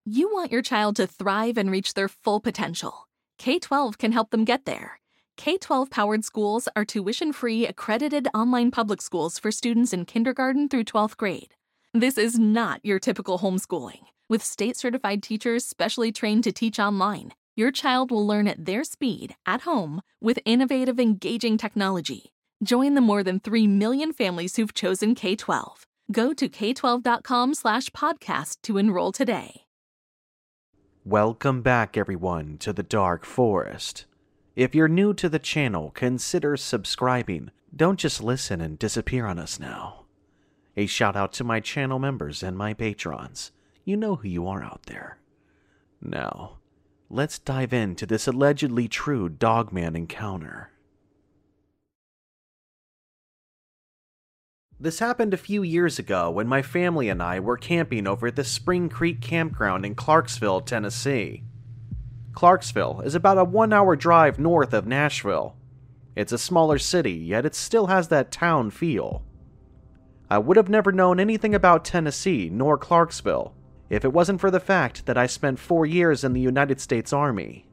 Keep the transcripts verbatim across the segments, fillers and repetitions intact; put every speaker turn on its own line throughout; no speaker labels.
You want your child to thrive and reach their full potential. K twelve can help them get there. K twelve-powered schools are tuition-free, accredited online public schools for students in kindergarten through twelfth grade. This is not your typical homeschooling. With state-certified teachers specially trained to teach online, your child will learn at their speed, at home, with innovative, engaging technology. Join the more than three million families who've chosen K twelve. Go to k twelve dot com slash podcast to enroll today.
Welcome back, everyone, to the Dark Forest. If you're new to the channel, consider subscribing. Don't just listen and disappear on us now. A shout out to my channel members and my patrons. You know who you are out there. Now, let's dive into this allegedly true Dogman encounter. This happened a few years ago when my family and I were camping over at the Spring Creek Campground in Clarksville, Tennessee. Clarksville is about a one-hour drive north of Nashville. It's a smaller city, yet it still has that town feel. I would have never known anything about Tennessee nor Clarksville if it wasn't for the fact that I spent four years in the United States Army.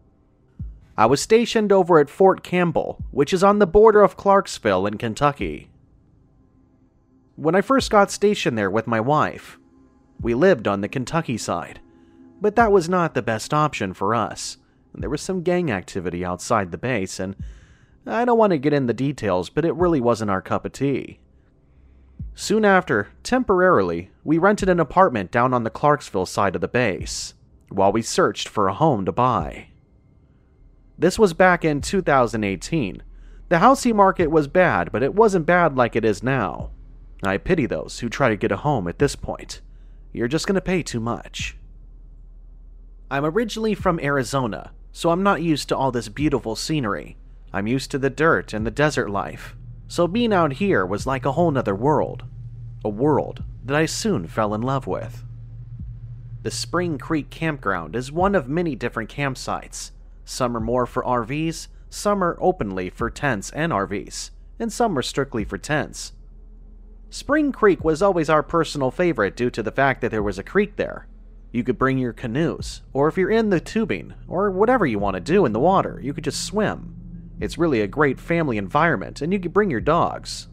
I was stationed over at Fort Campbell, which is on the border of Clarksville in Kentucky. When I first got stationed there with my wife, we lived on the Kentucky side, but that was not the best option for us. There was some gang activity outside the base, and I don't want to get in the details, but it really wasn't our cup of tea. Soon after, temporarily, we rented an apartment down on the Clarksville side of the base, while we searched for a home to buy. This was back in two thousand eighteen. The housing market was bad, but it wasn't bad like it is now. I pity those who try to get a home at this point. You're just going to pay too much. I'm originally from Arizona, so I'm not used to all this beautiful scenery. I'm used to the dirt and the desert life. So being out here was like a whole nother world. A world that I soon fell in love with. The Spring Creek Campground is one of many different campsites. Some are more for R Vs, some are openly for tents and R Vs, and some are strictly for tents. Spring Creek was always our personal favorite due to the fact that there was a creek there. You could bring your canoes, or if you're in the tubing, or whatever you want to do in the water, you could just swim. It's really a great family environment, and you could bring your dogs.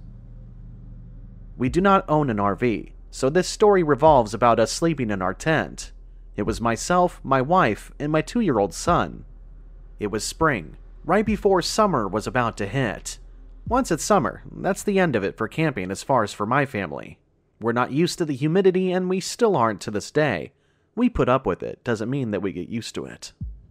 We do not own an R V, so this story revolves about us sleeping in our tent. It was myself, my wife, and my two-year-old son. It was spring, right before summer was about to hit. Once it's summer, that's the end of it for camping as far as for my family. We're not used to the humidity, and we still aren't to this day. We put up with it, doesn't mean that we get used to it.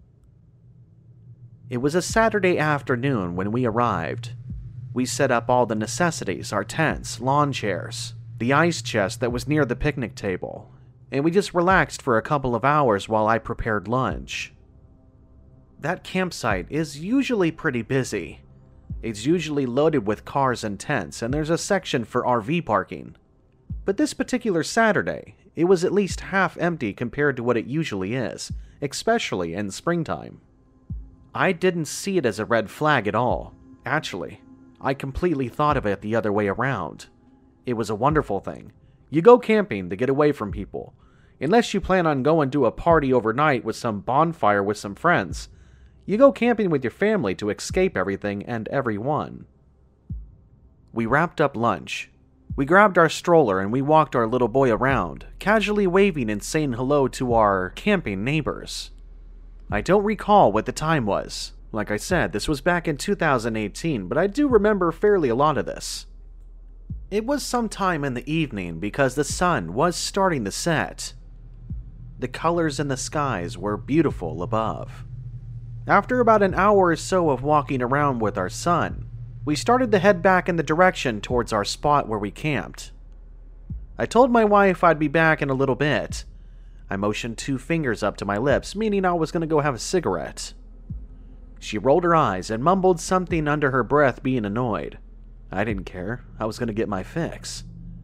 It was a Saturday afternoon when we arrived. We set up all the necessities, our tents, lawn chairs, the ice chest that was near the picnic table, and we just relaxed for a couple of hours while I prepared lunch. That campsite is usually pretty busy. It's usually loaded with cars and tents, and there's a section for R V parking. But this particular Saturday, it was at least half empty compared to what it usually is, especially in springtime. I didn't see it as a red flag at all. Actually, I completely thought of it the other way around. It was a wonderful thing. You go camping to get away from people. Unless you plan on going to a party overnight with some bonfire with some friends. You go camping with your family to escape everything and everyone. We wrapped up lunch. We grabbed our stroller and we walked our little boy around, casually waving and saying hello to our camping neighbors. I don't recall what the time was. Like I said, this was back in two thousand eighteen, but I do remember fairly a lot of this. It was sometime in the evening because the sun was starting to set. The colors in the skies were beautiful above. After about an hour or so of walking around with our son, we started to head back in the direction towards our spot where we camped. I told my wife I'd be back in a little bit. I motioned two fingers up to my lips, meaning I was going to go have a cigarette. She rolled her eyes and mumbled something under her breath, being annoyed. I didn't care. I was going to get my fix.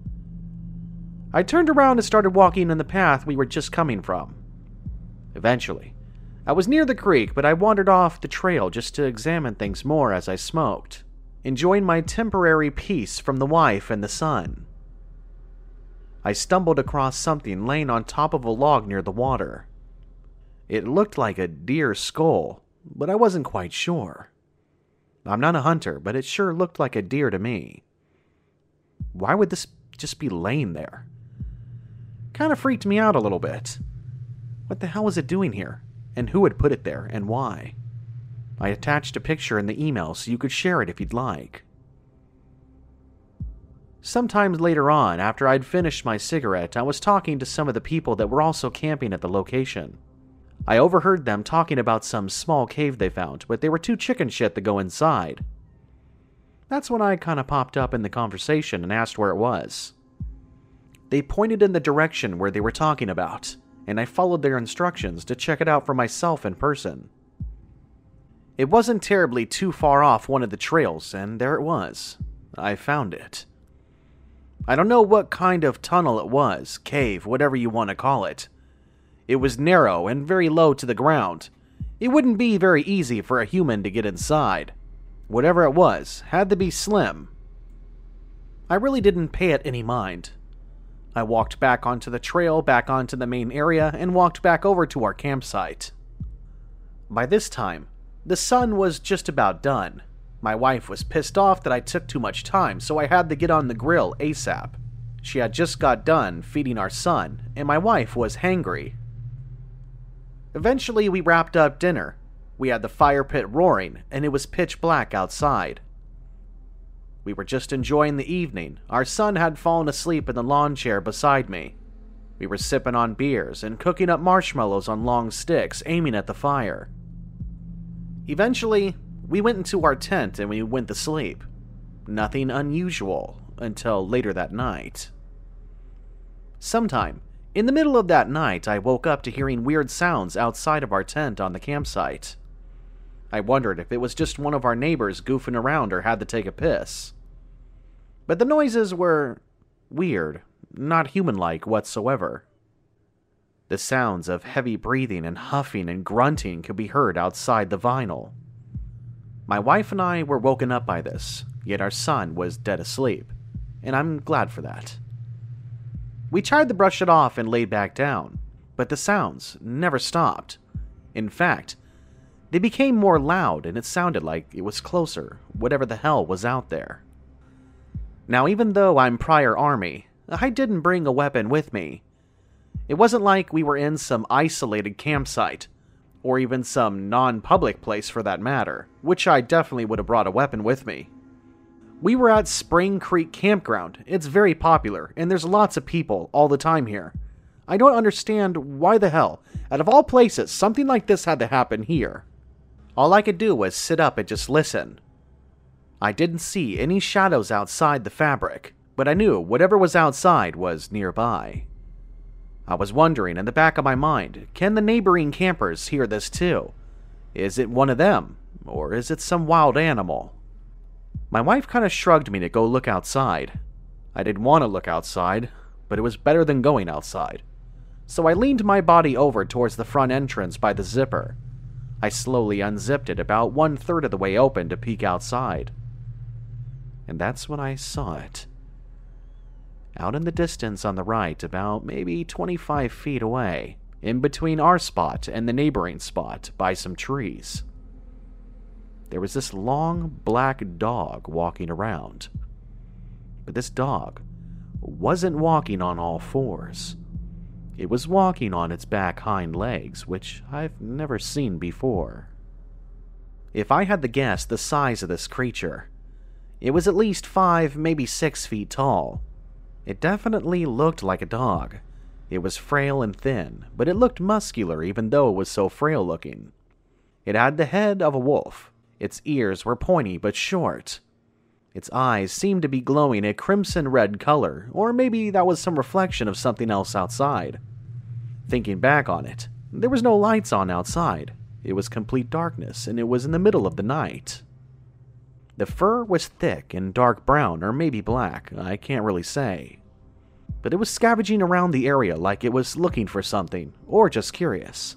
I turned around and started walking in the path we were just coming from. Eventually, I was near the creek, but I wandered off the trail just to examine things more as I smoked, enjoying my temporary peace from the wife and the son. I stumbled across something laying on top of a log near the water. It looked like a deer skull, but I wasn't quite sure. I'm not a hunter, but it sure looked like a deer to me. Why would this just be laying there? Kind of freaked me out a little bit. What the hell was it doing here? And who had put it there, and why? I attached a picture in the email so you could share it if you'd like. Sometime later on, after I'd finished my cigarette, I was talking to some of the people that were also camping at the location. I overheard them talking about some small cave they found, but they were too chicken shit to go inside. That's when I kind of popped up in the conversation and asked where it was. They pointed in the direction where they were talking about, and I followed their instructions to check it out for myself in person. It wasn't terribly too far off one of the trails, and there it was. I found it. I don't know what kind of tunnel it was, cave, whatever you want to call it. It was narrow and very low to the ground. It wouldn't be very easy for a human to get inside. Whatever it was, had to be slim. I really didn't pay it any mind. I walked back onto the trail, back onto the main area, and walked back over to our campsite. By this time, the sun was just about done. My wife was pissed off that I took too much time, so I had to get on the grill ASAP. She had just got done feeding our son, and my wife was hangry. Eventually, we wrapped up dinner. We had the fire pit roaring, and it was pitch black outside. We were just enjoying the evening. Our son had fallen asleep in the lawn chair beside me. We were sipping on beers and cooking up marshmallows on long sticks, aiming at the fire. Eventually, we went into our tent and we went to sleep. Nothing unusual until later that night. Sometime in the middle of that night, I woke up to hearing weird sounds outside of our tent on the campsite. I wondered if it was just one of our neighbors goofing around or had to take a piss. But the noises were weird, not human-like whatsoever. The sounds of heavy breathing and huffing and grunting could be heard outside the vinyl. My wife and I were woken up by this, yet our son was dead asleep, and I'm glad for that. We tried to brush it off and laid back down, but the sounds never stopped. In fact, they became more loud and it sounded like it was closer, whatever the hell was out there. Now, even though I'm prior army, I didn't bring a weapon with me. It wasn't like we were in some isolated campsite, or even some non-public place for that matter, which I definitely would have brought a weapon with me. We were at Spring Creek Campground. It's very popular, and there's lots of people all the time here. I don't understand why the hell, out of all places, something like this had to happen here. All I could do was sit up and just listen. I didn't see any shadows outside the fabric, but I knew whatever was outside was nearby. I was wondering in the back of my mind, can the neighboring campers hear this too? Is it one of them, or is it some wild animal? My wife kind of shrugged me to go look outside. I didn't want to look outside, but it was better than going outside. So I leaned my body over towards the front entrance by the zipper. I slowly unzipped it about one-third of the way open to peek outside. And that's when I saw it. Out in the distance on the right, about maybe twenty-five feet away, in between our spot and the neighboring spot by some trees, there was this long black dog walking around. But this dog wasn't walking on all fours. It was walking on its back hind legs, which I've never seen before. If I had to guess the size of this creature, it was at least five, maybe six feet tall. It definitely looked like a dog. It was frail and thin, but it looked muscular even though it was so frail looking. It had the head of a wolf. Its ears were pointy but short. Its eyes seemed to be glowing a crimson red color, or maybe that was some reflection of something else outside. Thinking back on it, there was no lights on outside. It was complete darkness, and it was in the middle of the night. The fur was thick and dark brown, or maybe black, I can't really say. But it was scavenging around the area like it was looking for something, or just curious.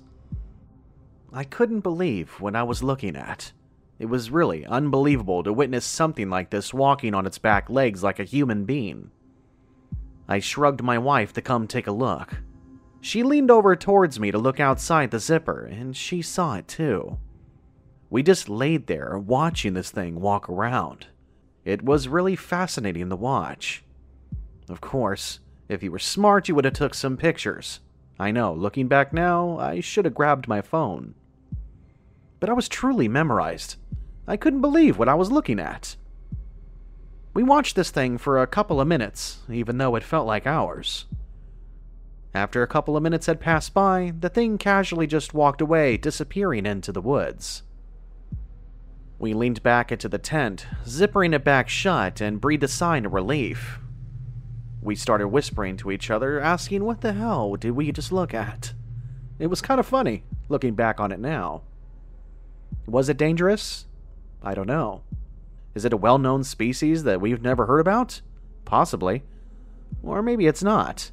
I couldn't believe what I was looking at. It was really unbelievable to witness something like this walking on its back legs like a human being. I shrugged my wife to come take a look. She leaned over towards me to look outside the zipper, and she saw it too. We just laid there watching this thing walk around. It was really fascinating to watch. Of course, if you were smart, you would have took some pictures. I know, looking back now, I should have grabbed my phone. But I was truly memorized. I couldn't believe what I was looking at. We watched this thing for a couple of minutes, even though it felt like hours. After a couple of minutes had passed by, the thing casually just walked away, disappearing into the woods. We leaned back into the tent, zippering it back shut, and breathed a sigh of relief. We started whispering to each other, asking what the hell did we just look at? It was kind of funny, looking back on it now. Was it dangerous? I don't know. Is it a well-known species that we've never heard about? Possibly. Or maybe it's not.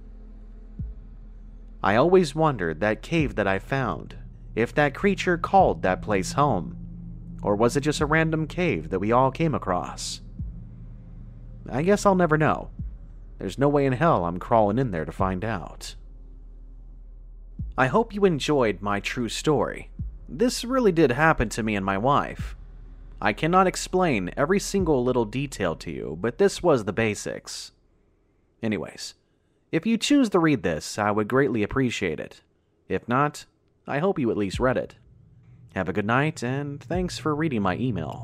I always wondered that cave that I found, if that creature called that place home, or was it just a random cave that we all came across? I guess I'll never know. There's no way in hell I'm crawling in there to find out. I hope you enjoyed my true story. This really did happen to me and my wife. I cannot explain every single little detail to you, but this was the basics. Anyways, if you choose to read this, I would greatly appreciate it. If not, I hope you at least read it. Have a good night, and thanks for reading my email.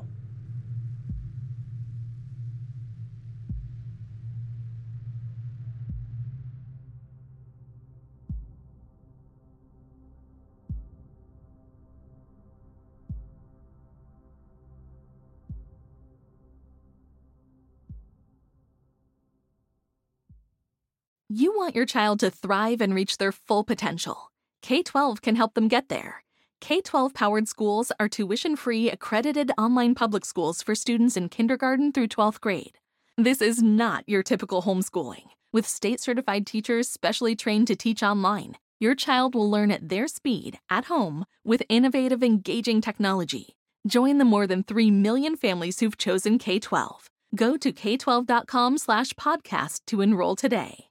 You want your child to thrive and reach their full potential. K twelve can help them get there. K twelve powered schools are tuition-free, accredited online public schools for students in kindergarten through twelfth grade. This is not your typical homeschooling. With state-certified teachers specially trained to teach online, your child will learn at their speed, at home, with innovative, engaging technology. Join the more than three million families who've chosen K twelve. Go to k twelve dot com slash podcast to enroll today.